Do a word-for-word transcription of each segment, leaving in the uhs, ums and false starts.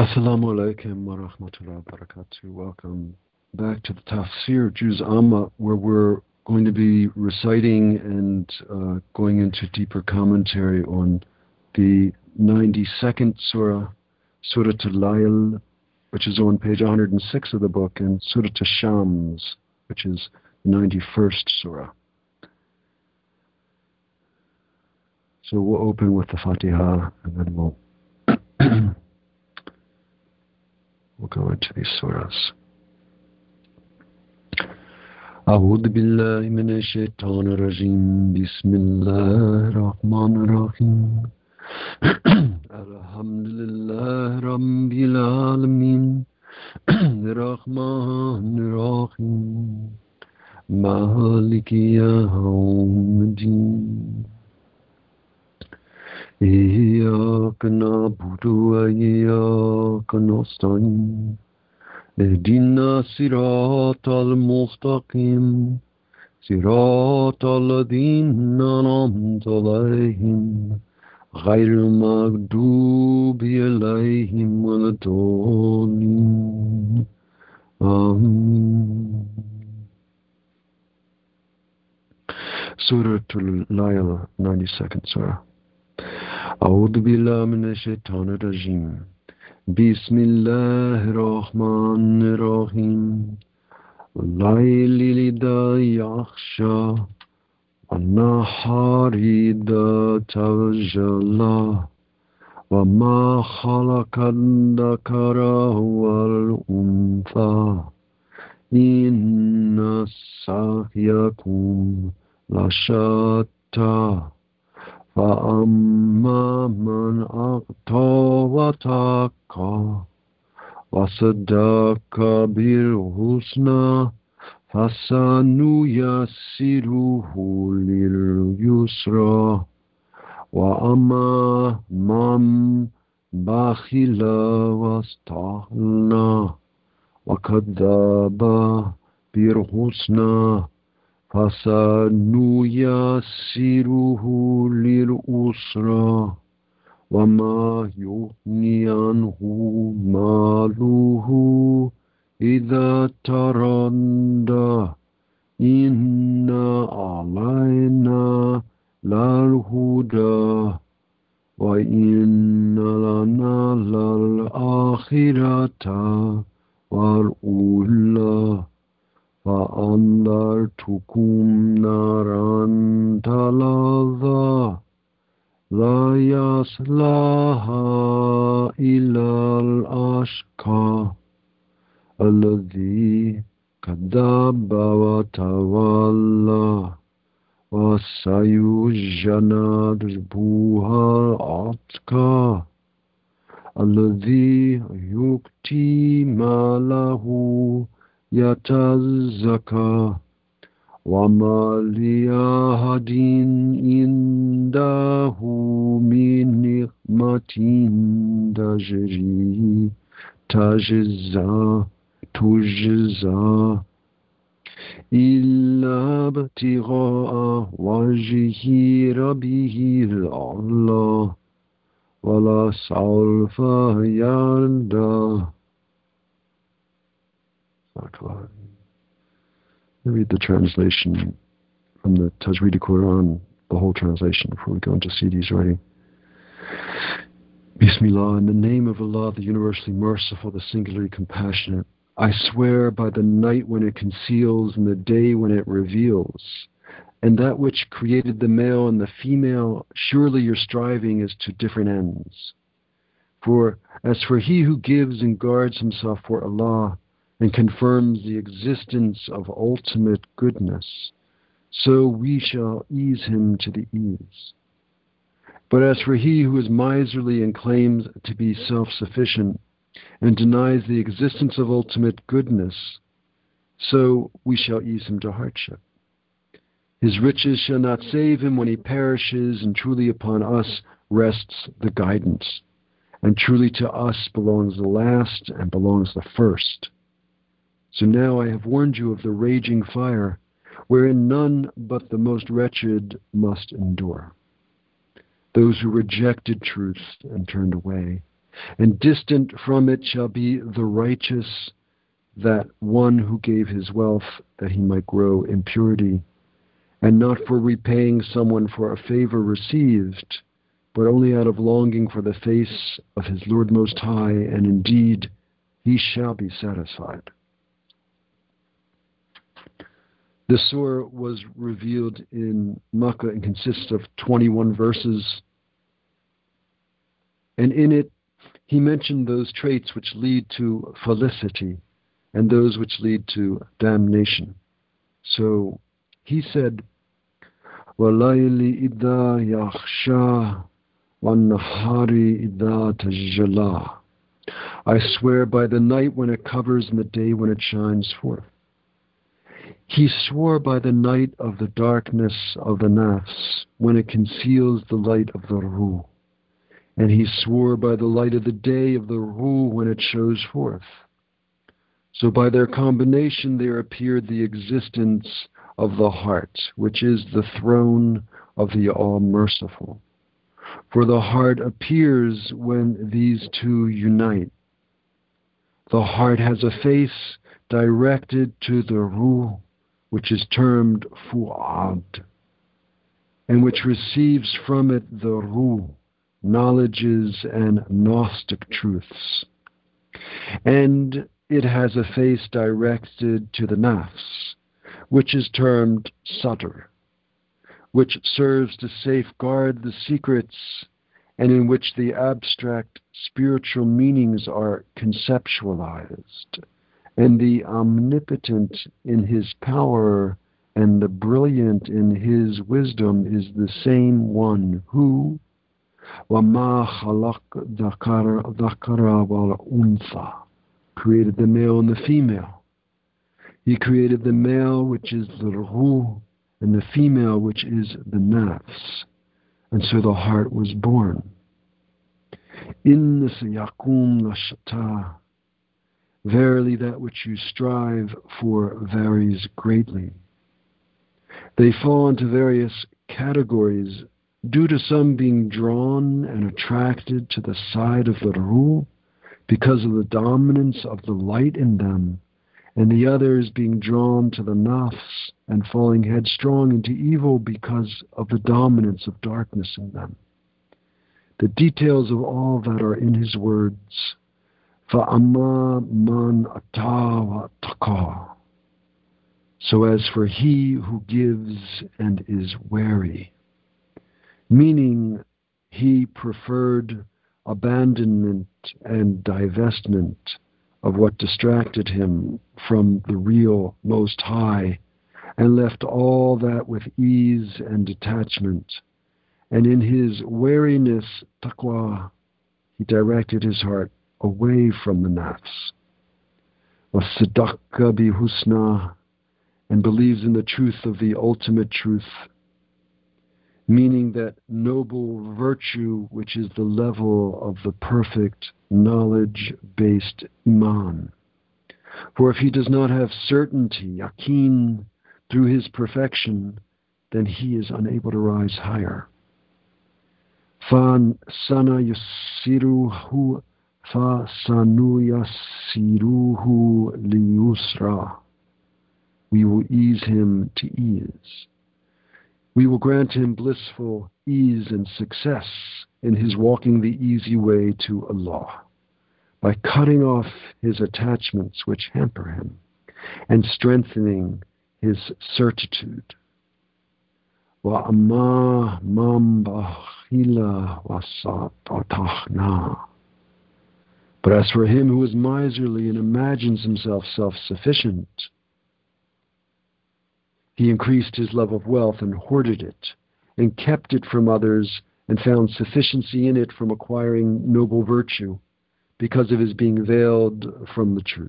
Assalamu alaikum wa rahmatullahi wa barakatuh. Welcome back to the Tafsir Juz Amma, where we're going to be reciting and uh, going into deeper commentary on the ninety-second Surah, Surah Al-Layl, which is on page one hundred six of the book, and Surah Al-Shams, which is the ninety-first Surah. So we'll open with the Fatiha, and then we'll we'll go into these surahs. أعوذ بالله من الشيطان الرجيم بسم الله الرحمن الرحيم الحمد لله رب العالمين الرحمن الرحيم مالك يوم الدين إياك نعبد وإياك نستعين اهدنا الصراط المستقيم صراط الذين أنعمت عليهم غير المغضوب عليهم ولا الضالين آمين. Surah Al-Layl, ninety-second Surah. أعوذ بالله من الشيطان الرجيم بسم الله الرحمن الرحيم والليل إذا يغشى والنهار إذا تجلى وما خلق الذكر والأنثى إن سعيكم لشتى فأما من أعطى واتقى وصدق بالحسنى فسنيسره لليسرى وأما من بخل واستغنى وكذب بالحسنى فسنيسره لليسرى وما يغني عنه ماله إذا تردى إن علينا للهدى وإن لنا للآخرة والأولى فأنذرتكم نارا تلظى لا يصلاها إلا الأشقى الذي كذب وتولى وسيجنبها الأتقى الذي يؤتي ماله يتزكى وما لأحد عنده من نعمة تجري تجزى تجزى إلا ابتغاء وجه ربه الأعلى ولسوف يرضى. Let me read the translation from the Tajweed Quran, the whole translation, before we go into C D's writing. Bismillah, in the name of Allah, the universally merciful, the singularly compassionate. I swear by the night when it conceals and the day when it reveals, and that which created the male and the female, surely your striving is to different ends. For as for he who gives and guards himself for Allah, and confirms the existence of ultimate goodness, so we shall ease him to the ease. But as for he who is miserly and claims to be self-sufficient, and denies the existence of ultimate goodness, so we shall ease him to hardship. His riches shall not save him when he perishes, and truly upon us rests the guidance, and truly to us belongs the last and belongs the first. So now I have warned you of the raging fire, wherein none but the most wretched must endure. Those who rejected truth and turned away, And distant from it shall be the righteous, that one who gave his wealth that he might grow in purity, and not for repaying someone for a favor received, but only out of longing for the face of his Lord Most High, and indeed he shall be satisfied. The surah was revealed in Makkah and consists of twenty-one verses. And in it, he mentioned those traits which lead to felicity and those which lead to damnation. So he said, وَاللَّيْلِ إِذَا يَغْشَى وَالنَّهَارِ إِذَا تَجَلَّى. I swear by the night when it covers and the day when it shines forth. He swore by the night of the darkness of the nafs, when it conceals the light of the ruh. And he swore by the light of the day of the ruh when it shows forth. So by their combination there appeared the existence of the heart, which is the throne of the All-Merciful. For the heart appears when these two unite. The heart has a face directed to the ruh, which is termed fu'ad, and which receives from it the ruh, knowledges and Gnostic truths. And it has a face directed to the nafs, which is termed sadr, which serves to safeguard the secrets and in which the abstract spiritual meanings are conceptualized, and the omnipotent in his power and the brilliant in his wisdom is the same one who وَمَا خَلَقْ ذَكَرَ وَالْأُنْثَى created the male and the female. He created the male, which is the ruh, and the female, which is the nafs. And so the heart was born. إِنَّ سَيَكُونَ لَشَتَّى. Verily that which you strive for varies greatly. They fall into various categories due to some being drawn and attracted to the side of the ruh because of the dominance of the light in them, and the others being drawn to the nafs and falling headstrong into evil because of the dominance of darkness in them. The details of all that are in his words. فَأَمَّا مَنْ أَتَى وَاتَّقَى. So as for he who gives and is wary, meaning he preferred abandonment and divestment of what distracted him from the real Most High, and left all that with ease and detachment. And in his wariness, taqwa, he directed his heart away from the nafs. وَصَدَّقَ بِحُسْنَى, and believes in the truth of the ultimate truth, meaning that noble virtue which is the level of the perfect knowledge-based iman. For if he does not have certainty, yaqeen, through his perfection, then he is unable to rise higher. فَسَنَيَسِّرُهُ فَسَنُيَسِّرُهُ لِيُسْرَى. We will ease him to ease. We will grant him blissful ease and success in his walking the easy way to Allah, by cutting off his attachments which hamper him, and strengthening his certitude. وَأَمَّا مَنْ بَخِلَ وَاسْتَغْنَى. But as for him who is miserly and imagines himself self-sufficient, he increased his love of wealth and hoarded it, and kept it from others, and found sufficiency in it from acquiring noble virtue, because of his being veiled from the truth.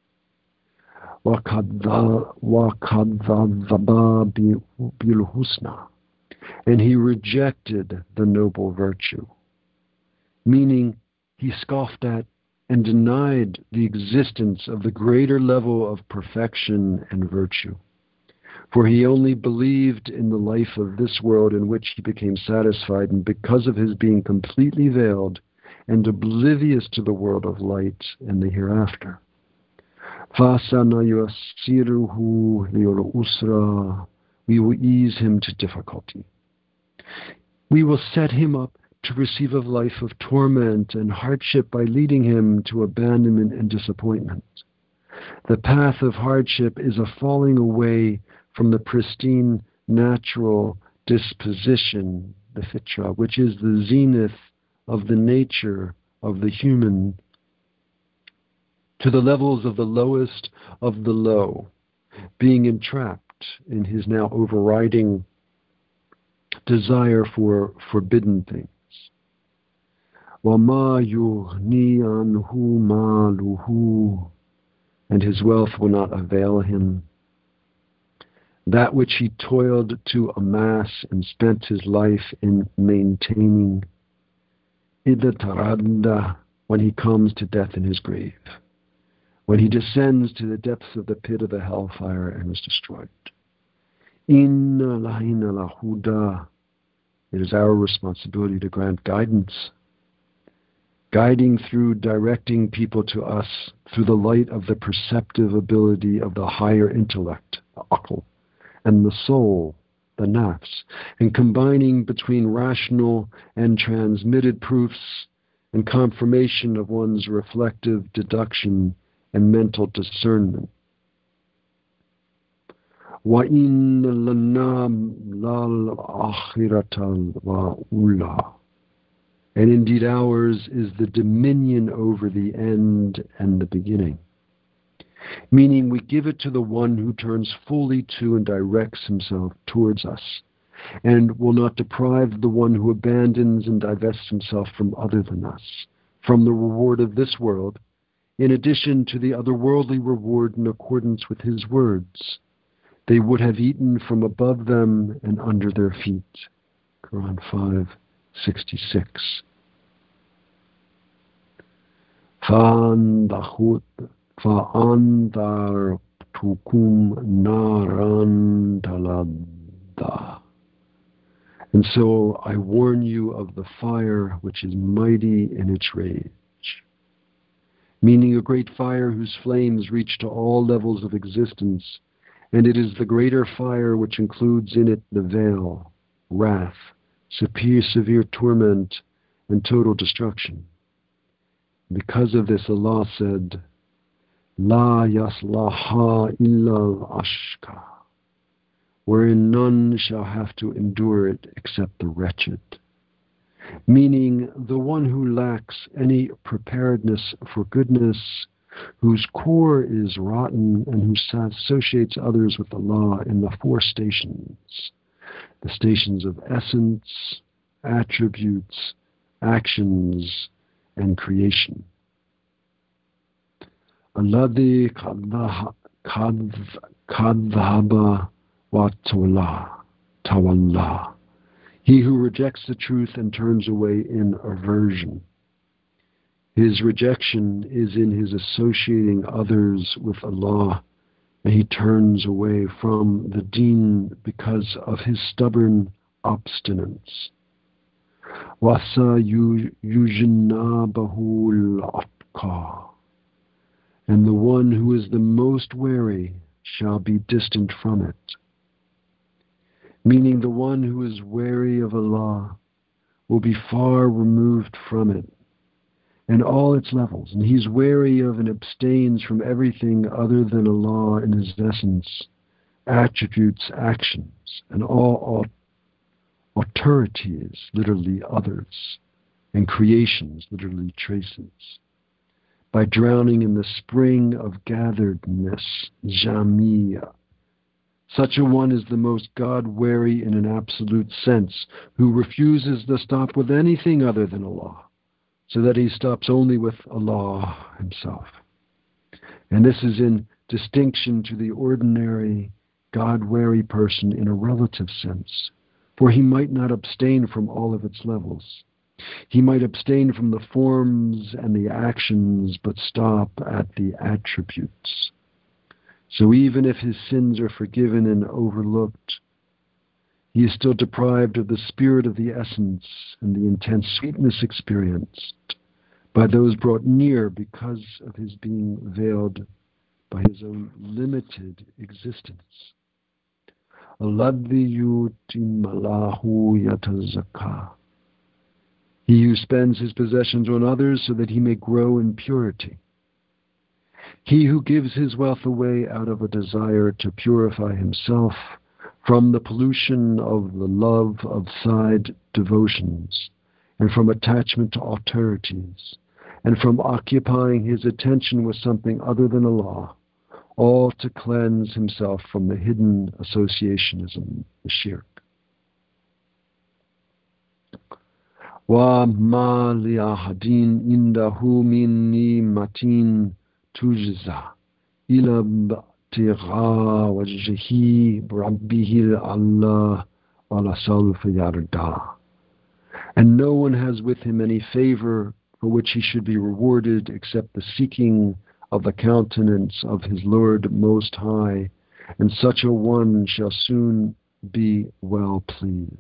وَكَذَّبَ بِالْحُسْنَى. And he rejected the noble virtue, meaning he scoffed at and denied the existence of the greater level of perfection and virtue. For he only believed in the life of this world in which he became satisfied, and because of his being completely veiled and oblivious to the world of light and the hereafter. فَسَنَيَسِّرُهُ لِلْعُسْرَى. We will ease him to difficulty. We will set him up to receive a life of torment and hardship by leading him to abandonment and disappointment. The path of hardship is a falling away from the pristine natural disposition, the fitra, which is the zenith of the nature of the human, to the levels of the lowest of the low, being entrapped in his now overriding desire for forbidden things. وَمَا يُغْنِي عَنْهُ مَالُهُ. And his wealth will not avail him. That which he toiled to amass and spent his life in maintaining, إِذَا تَرَدَّى, when he comes to death in his grave, when he descends to the depths of the pit of the hellfire and is destroyed. إِنَّ لَهِنَ لَهُدَى. It is our responsibility to grant guidance, guiding through directing people to us through the light of the perceptive ability of the higher intellect, the aql, and the soul, the nafs, and combining between rational and transmitted proofs and confirmation of one's reflective deduction and mental discernment. وَإِنَّ لَنَا لَلْآخِرَةَ وَأُولَى. And indeed ours is the dominion over the end and the beginning. Meaning we give it to the one who turns fully to and directs himself towards us, and will not deprive the one who abandons and divests himself from other than us, from the reward of this world, in addition to the otherworldly reward in accordance with his words. They would have eaten from above them and under their feet. Quran five sixty-six. فَأَنذَرْتُكُمْ نَارًا تَلَظَّى. And so I warn you of the fire which is mighty in its rage. Meaning a great fire whose flames reach to all levels of existence, and it is the greater fire which includes in it the veil, wrath, severe, severe torment, and total destruction. Because of this, Allah said, La yaslaha illa al-ashqa, wherein none shall have to endure it except the wretched. Meaning the one who lacks any preparedness for goodness, whose core is rotten, and who associates others with Allah in the four stations, the stations of essence, attributes, actions, and creation. Alladhi kadhaba wa tawalla. He who rejects the truth and turns away in aversion. His rejection is in his associating others with Allah, and he turns away from the deen because of his stubborn obstinance. Wasa yujnabahu al-atqa. And the one who is the most wary shall be distant from it. Meaning the one who is wary of Allah will be far removed from it in all its levels, and he's wary of and abstains from everything other than Allah in his essence, attributes, actions, and all authorities, literally others, and creations, literally traces. By drowning in the spring of gatheredness, jamia. Such a one is the most God-wary in an absolute sense, who refuses to stop with anything other than Allah, so that he stops only with Allah himself. And this is in distinction to the ordinary God-wary person in a relative sense, for he might not abstain from all of its levels. He might abstain from the forms and the actions, but stop at the attributes. So even if his sins are forgiven and overlooked, he is still deprived of the spirit of the essence and the intense sweetness experienced by those brought near because of his being veiled by his own limited existence. Alladhi yutim Allahu yatazakka. He who spends his possessions on others so that he may grow in purity. He who gives his wealth away out of a desire to purify himself from the pollution of the love of side devotions, and from attachment to austerities, and from occupying his attention with something other than Allah, all to cleanse himself from the hidden associationism, the shirk. Wa ma li ahadin indahu min ni'matin tujza ila btigha wajhi rabbihi Allah wa la sawfa yarda. And no one has with him any favor for which he should be rewarded except the seeking of the countenance of his Lord Most High, and such a one shall soon be well pleased.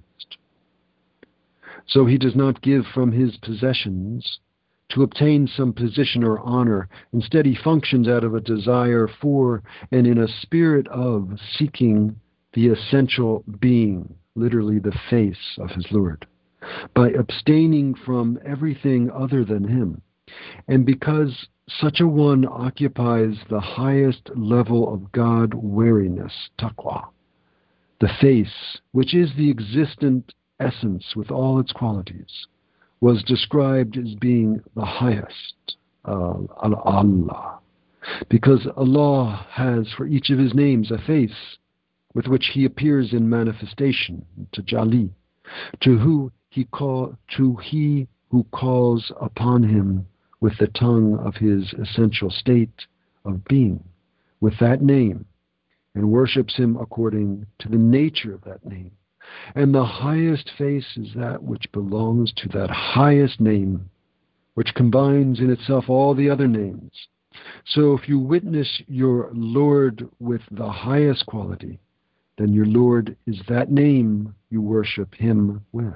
So he does not give from his possessions to obtain some position or honor. Instead, he functions out of a desire for and in a spirit of seeking the essential being, literally the face of his Lord, by abstaining from everything other than him. And because such a one occupies the highest level of God-wariness, taqwa, the face, which is the existent essence with all its qualities, was described as being the highest, uh, Allah, because Allah has for each of his names a face with which he appears in manifestation, tajalli, to who he call, to he who calls upon him with the tongue of his essential state of being, with that name, and worships him according to the nature of that name. And the highest face is that which belongs to that highest name, which combines in itself all the other names. So if you witness your Lord with the highest quality, then your Lord is that name you worship him with.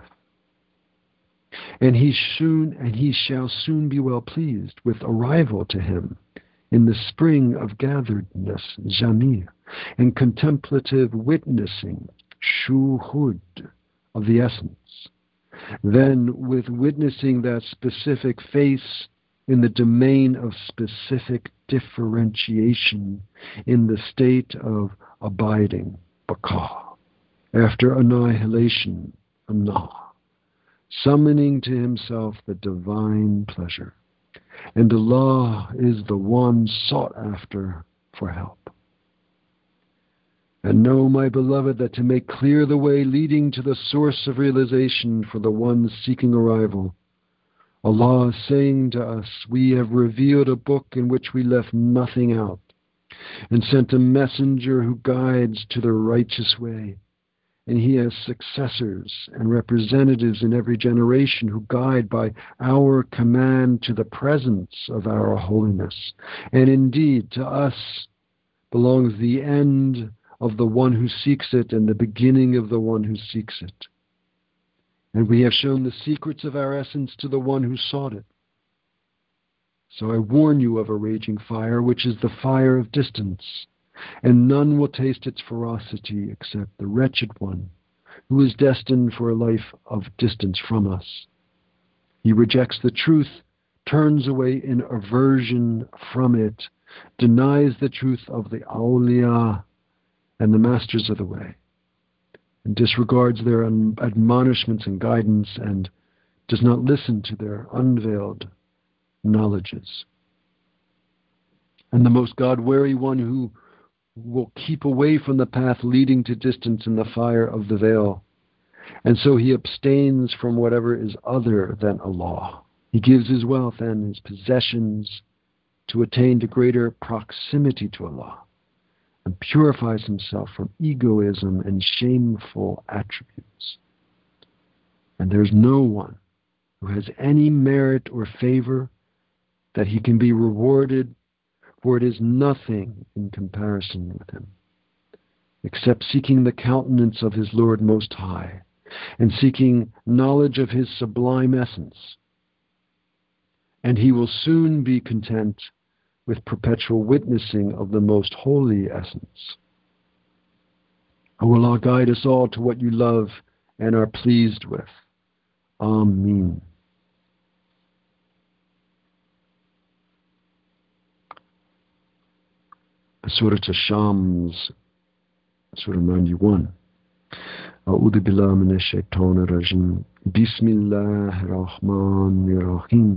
And he soon and he shall soon be well pleased with arrival to him in the spring of gatheredness, jamir, and contemplative witnessing, shuhud, of the essence. Then with witnessing that specific face in the domain of specific differentiation in the state of abiding, baqa, after annihilation, anah, summoning to himself the divine pleasure. And Allah is the one sought after for help. And know, my beloved, that to make clear the way leading to the source of realization for the one seeking arrival, Allah is saying to us, we have revealed a book in which we left nothing out, and sent a messenger who guides to the righteous way. And he has successors and representatives in every generation who guide by our command to the presence of our holiness. And indeed, to us belongs the end of the one who seeks it and the beginning of the one who seeks it. And we have shown the secrets of our essence to the one who sought it. So I warn you of a raging fire, which is the fire of distance, and none will taste its ferocity except the wretched one, who is destined for a life of distance from us. He rejects the truth, turns away in aversion from it, denies the truth of the awliya and the masters of the way, and disregards their admonishments and guidance, and does not listen to their unveiled knowledges. And the most God-wary one who will keep away from the path leading to distance in the fire of the veil. And so he abstains from whatever is other than Allah. He gives his wealth and his possessions to attain to greater proximity to Allah, and purifies himself from egoism and shameful attributes. And there's no one who has any merit or favor that he can be rewarded, for it is nothing in comparison with him, except seeking the countenance of his Lord Most High, and seeking knowledge of his sublime essence. and he will soon be content with perpetual witnessing of the most holy essence. O Allah, guide us all to what you love and are pleased with. Ameen. Surah Ash-Shams, Surah ninety-one. أعوذ بالله من الشيطان الرجيم بسم الله الرحمن الرحيم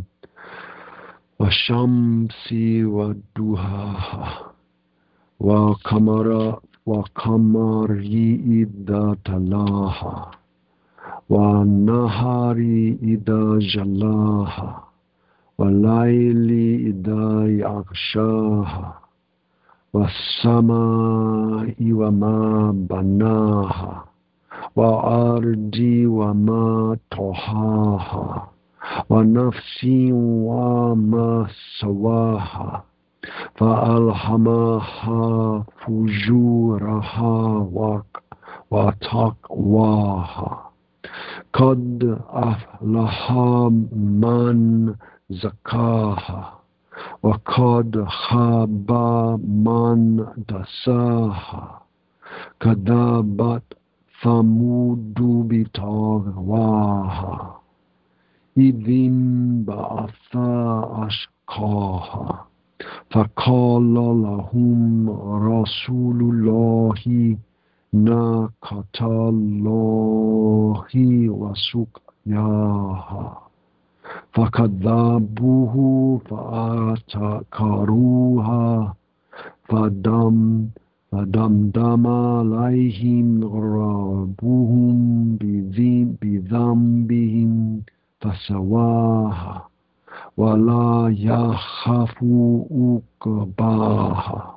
والشمس والضحاها والقمر والقمر إذا تلاها والنهار إذا جلاها والليل إذا يغشاها والسماء وما بناها والأرض وما طحاها ونفس وما سواها فألهمها فجورها وتقواها قد أفلح من زكاها وقد خاب من دساها كذبت ثمود بطغواها إذ انبعث أشقاها فقال لهم رسول الله ناقة الله وسقياها فكذبوه فأعتقروها فدم فدمدم عليهم ربهم بذنبهم فسواها ولا يخاف عقباها.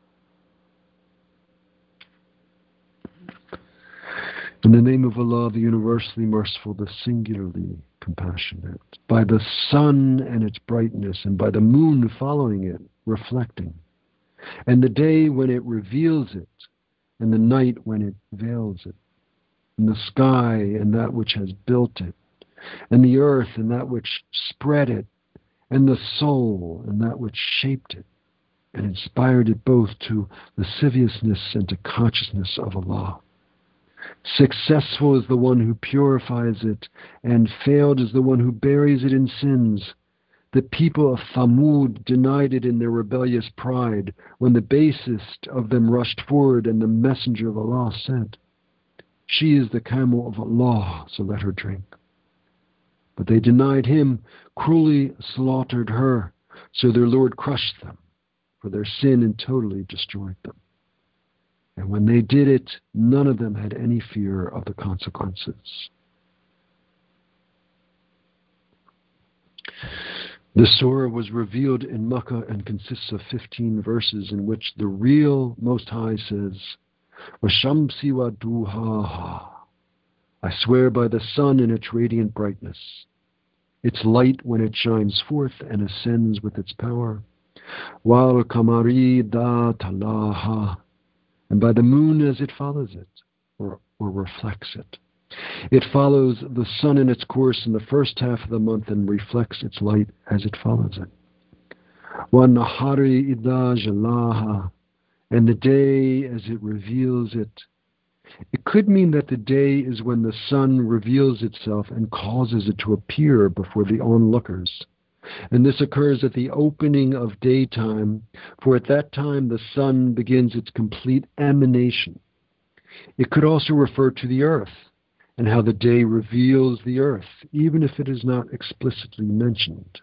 In the name of Allah, the universally merciful, the singularly compassionate, by the sun and its brightness, and by the moon following it, reflecting, and the day when it reveals it, and the night when it veils it, and the sky and that which has built it, and the earth and that which spread it, and the soul and that which shaped it, and inspired it both to lasciviousness and to consciousness of Allah. Successful is the one who purifies it, and failed is the one who buries it in sins. The people of Thamud denied it in their rebellious pride, when the basest of them rushed forward and the messenger of Allah said, "She is the camel of Allah, so let her drink." But they denied him, cruelly slaughtered her, so their Lord crushed them for their sin and totally destroyed them. And when they did it, none of them had any fear of the consequences. The surah was revealed in Makkah and consists of fifteen verses, in which the real Most High says, "Washamsi wa duhaha." I swear by the sun and its radiant brightness, its light when it shines forth and ascends with its power. Wal kamari da talaha, and by the moon as it follows it, or, or reflects it. It follows the sun in its course in the first half of the month and reflects its light as it follows it. Wa nahari idha jalaha, and the day as it reveals it. It could mean that the day is when the sun reveals itself and causes it to appear before the onlookers. And this occurs at the opening of daytime, for at that time the sun begins its complete emanation. It could also refer to the earth, and how the day reveals the earth, even if it is not explicitly mentioned.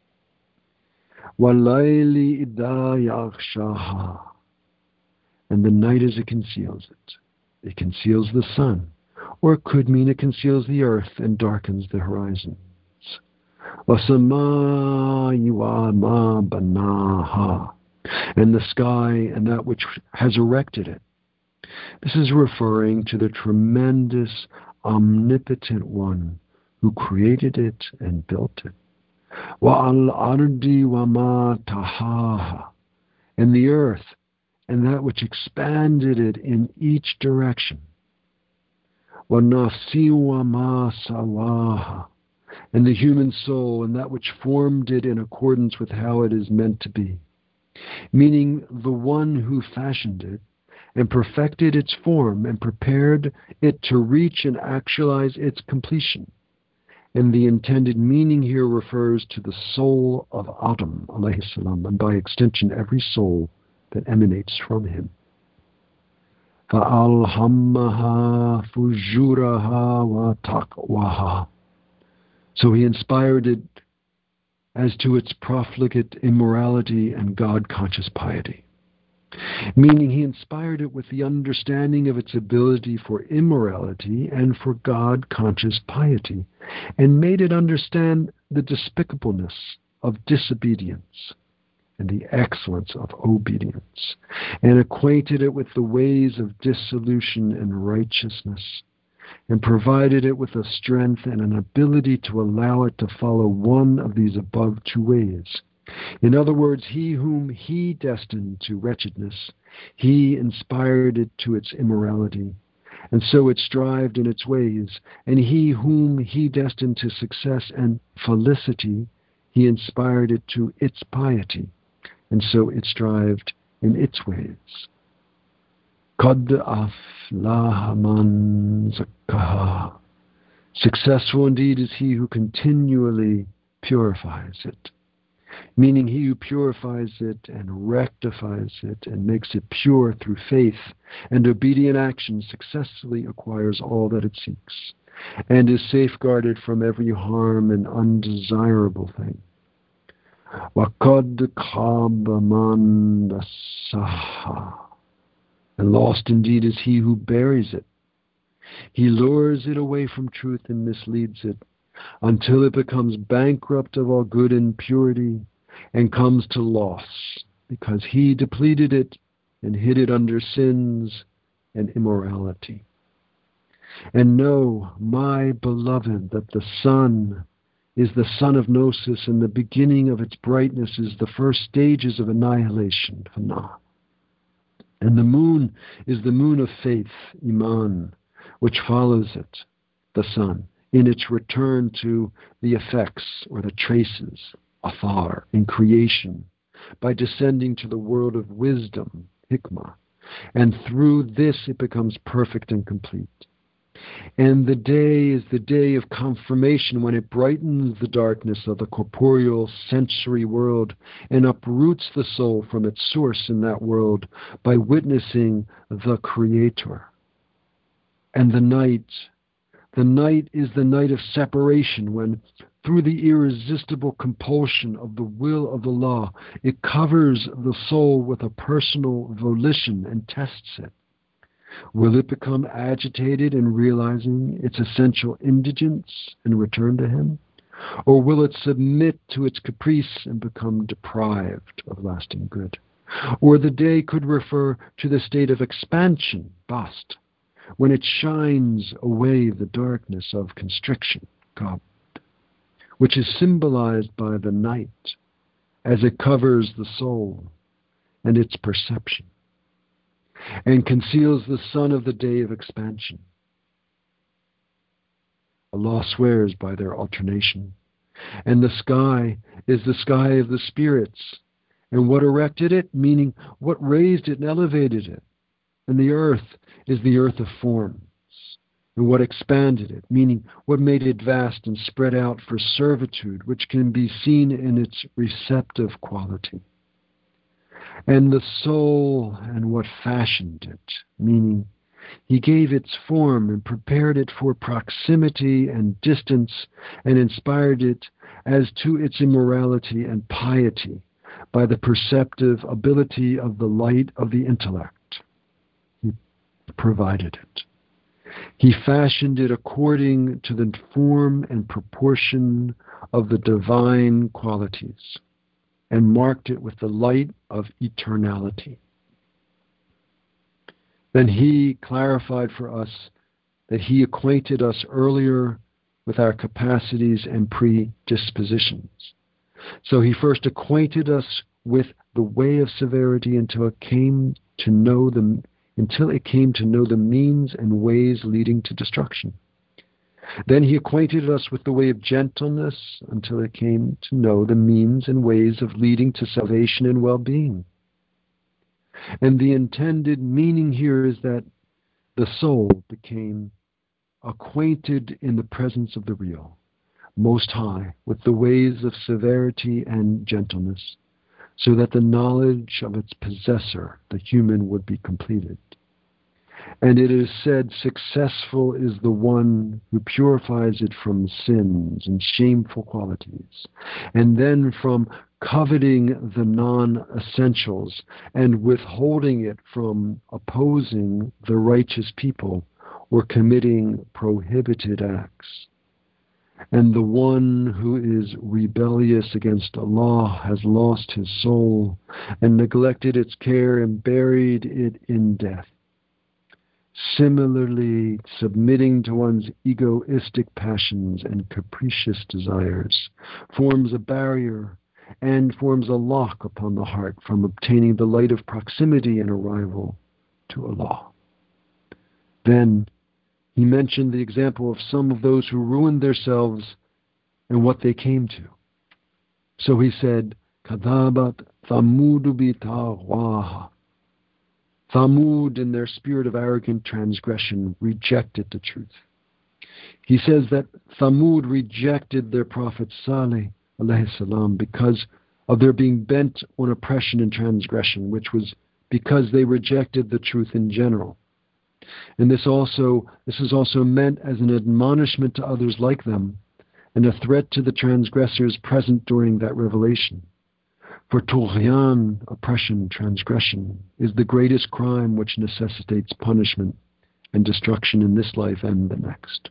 وَاللَّيْلِ إِذَا يَغْشَاهَا, and the night as it conceals it. It conceals the sun, or it could mean it conceals the earth and darkens the horizons. وَالسَّمَاءِ وَمَا بَنَاهَا, and the sky and that which has erected it. This is referring to the tremendous, omnipotent one who created it and built it. وَالْأَرْضِ وَمَا طَحَاهَا, and the earth and that which expanded it in each direction. وَالنَّفْسِ وَمَا سَوَاهَا, and the human soul, and that which formed it in accordance with how it is meant to be, meaning the one who fashioned it and perfected its form and prepared it to reach and actualize its completion. And the intended meaning here refers to the soul of Adam, alayhi salam, and by extension every soul that emanates from him. فَأَلْهَمَّهَا فُجُورَهَا وَتَقْوَاهَا. So he inspired it as to its profligate immorality and God-conscious piety. Meaning he inspired it with the understanding of its ability for immorality and for God-conscious piety, and made it understand the despicableness of disobedience and the excellence of obedience, and acquainted it with the ways of dissolution and righteousness, and provided it with a strength and an ability to allow it to follow one of these above two ways. In other words, he whom he destined to wretchedness, he inspired it to its immorality, and so it strived in its ways, and he whom he destined to success and felicity, he inspired it to its piety, and so it strived in its ways. Qad aflaha man zakkaha. Successful indeed is he who continually purifies it, meaning he who purifies it and rectifies it and makes it pure through faith and obedient action successfully acquires all that it seeks and is safeguarded from every harm and undesirable thing. وَقَدْ خَابَ مَنْ دَسَّاهَا. And lost indeed is he who buries it. He lures it away from truth and misleads it until it becomes bankrupt of all good and purity and comes to loss, because he depleted it and hid it under sins and immorality. And know, my beloved, that the sun is the sun of gnosis, and the beginning of its brightness is the first stages of annihilation, fana. And the moon is the moon of faith, iman, which follows it, the sun, in its return to the effects or the traces, athar, in creation, by descending to the world of wisdom, hikmah, and through this it becomes perfect and complete. And the day is the day of confirmation, when it brightens the darkness of the corporeal sensory world and uproots the soul from its source in that world by witnessing the Creator. And the night, the night is the night of separation, when through the irresistible compulsion of the will of Allah, it covers the soul with a personal volition and tests it. Will it become agitated in realizing its essential indigence and return to Him? Or will it submit to its caprice and become deprived of lasting good? Or the day could refer to the state of expansion, bast, when it shines away the darkness of constriction, qabd, which is symbolized by the night as it covers the soul and its perception, and conceals the sun of the day of expansion. Allah swears by their alternation. And the sky is the sky of the spirits. And what erected it, meaning what raised it and elevated it. And the earth is the earth of forms. And what expanded it, meaning what made it vast and spread out for servitude, which can be seen in its receptive quality. And the soul and what fashioned it, meaning He gave its form and prepared it for proximity and distance and inspired it as to its immorality and piety by the perceptive ability of the light of the intellect. He provided it. He fashioned it according to the form and proportion of the divine qualities, and marked it with the light of eternality. Then He clarified for us that He acquainted us earlier with our capacities and predispositions. So He first acquainted us with the way of severity until it came to know the until it came to know the means and ways leading to destruction. Then he acquainted us with the way of gentleness until it came to know the means and ways of leading to salvation and well-being. And the intended meaning here is that the soul became acquainted in the presence of the real, Most High, with the ways of severity and gentleness, so that the knowledge of its possessor, the human, would be completed. And it is said, successful is the one who purifies it from sins and shameful qualities, and then from coveting the non-essentials and withholding it from opposing the righteous people or committing prohibited acts. And the one who is rebellious against Allah has lost his soul and neglected its care and buried it in death. Similarly, submitting to one's egoistic passions and capricious desires forms a barrier and forms a lock upon the heart from obtaining the light of proximity and arrival to Allah. Then he mentioned the example of some of those who ruined themselves and what they came to. So he said, Kadabat Thamudu bitagwaha. Thamud, in their spirit of arrogant transgression, rejected the truth. He says that Thamud rejected their prophet Saleh alayhi salam because of their being bent on oppression and transgression, which was because they rejected the truth in general. And this also this is also meant as an admonishment to others like them and a threat to the transgressors present during that revelation. For tughyan, oppression, transgression, is the greatest crime which necessitates punishment and destruction in this life and the next.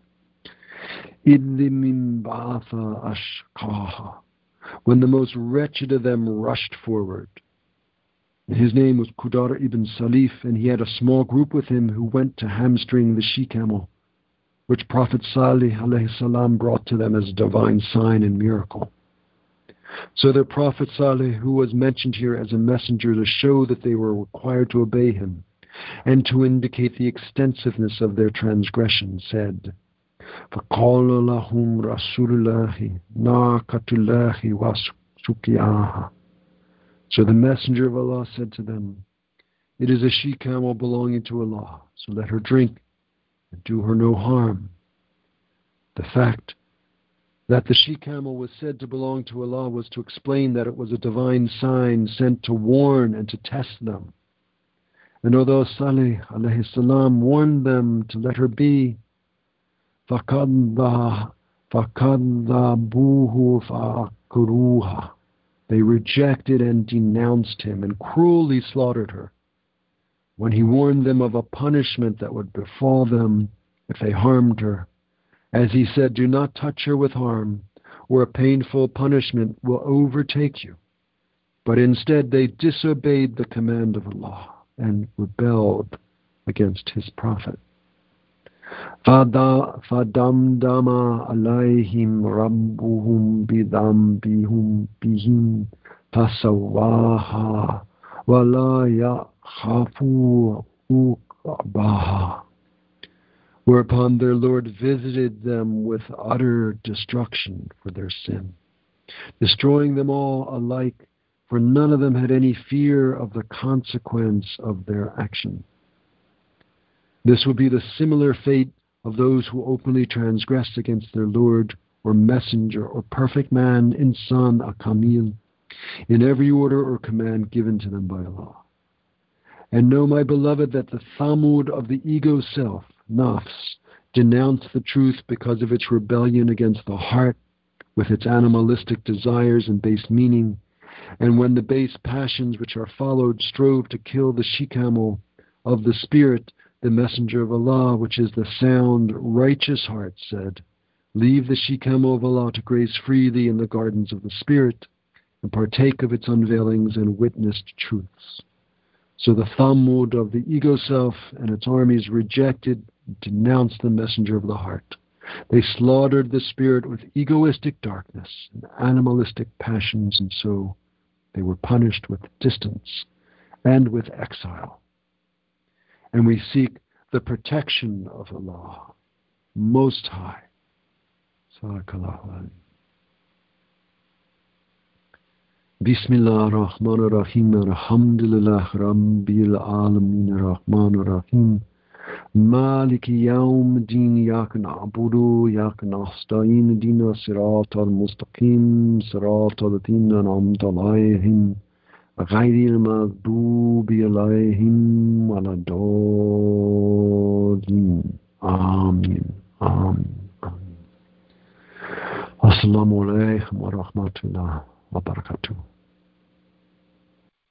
When the most wretched of them rushed forward. His name was Qudar ibn Salif, and he had a small group with him who went to hamstring the she-camel, which Prophet Salih alayhi salam brought to them as a divine sign and miracle. So the Prophet Salih, who was mentioned here as a messenger to show that they were required to obey him and to indicate the extensiveness of their transgression, said, فَقَالَ لَهُمْ رَسُولُ اللَّهِ نَاقَةُ اللَّهِ وَسُقْيَاهَا. So the Messenger of Allah said to them, it is a she-camel belonging to Allah, so let her drink and do her no harm. The fact that the she-camel was said to belong to Allah was to explain that it was a divine sign sent to warn and to test them. And although Salih alayhi salam warned them to let her be, فَكَذَّبُوهُ فَعَقَرُوهَا. They rejected and denounced him and cruelly slaughtered her. When he warned them of a punishment that would befall them if they harmed her, as he said, do not touch her with harm, or a painful punishment will overtake you. But instead they disobeyed the command of Allah and rebelled against his Prophet. فَدَمْدَمَ عَلَيْهِمْ رَبُّهُمْ بِذَنبِهِمْ بِهِمْ فَسَوَّاهَا وَلَا يَخَافُ عُقْبَاهَا. Whereupon their Lord visited them with utter destruction for their sin, destroying them all alike, for none of them had any fear of the consequence of their action. This would be the similar fate of those who openly transgress against their Lord or messenger or perfect man, insan, akamil, in every order or command given to them by Allah. And know, my beloved, that the Thamud of the ego self, nafs, denounced the truth because of its rebellion against the heart with its animalistic desires and base meaning. And when the base passions which are followed strove to kill the she-camel of the spirit, the Messenger of Allah, which is the sound, righteous heart, said, leave the she-camel of Allah to graze freely in the gardens of the Spirit and partake of its unveilings and witnessed truths. So the Thamud of the ego self and its armies rejected and denounced the Messenger of the heart. They slaughtered the spirit with egoistic darkness and animalistic passions, and so they were punished with distance and with exile. And we seek the protection of Allah, Most High, Sadakallahu. Bismillah ar-Rahman ar-Rahim. Alhamdulillah Rabbil Alameen ar-Rahman ar-Rahim. مالك يوم الدين إياك نعبد وإياك نستعين اهدنا الصراط المستقيم صراط الذين أنعمت عليهم غير المغضوب عليهم ولا الضالين آمين آمين آمين. Assalamu alaikum wa rahmatullah wa barakatuh.